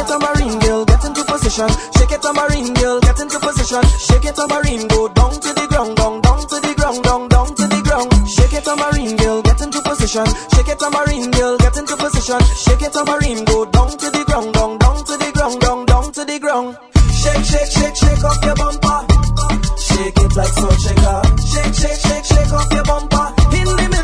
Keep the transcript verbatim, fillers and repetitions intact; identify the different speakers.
Speaker 1: it tambourine girl, get into position. Shake it tambourine girl, get into position. Shake it tambourine, go down to the ground, down, down to the ground, down, down to the ground. Shake it tambourine girl, get into position. Shake it tambourine girl, get into position. Shake it tambourine, go down to the ground, down, down to the ground, down, down to the ground. Shake, shake, shake, shake off your bumper. Shake it like salt shaker. Shake, shake, shake, shake off your bumper. In the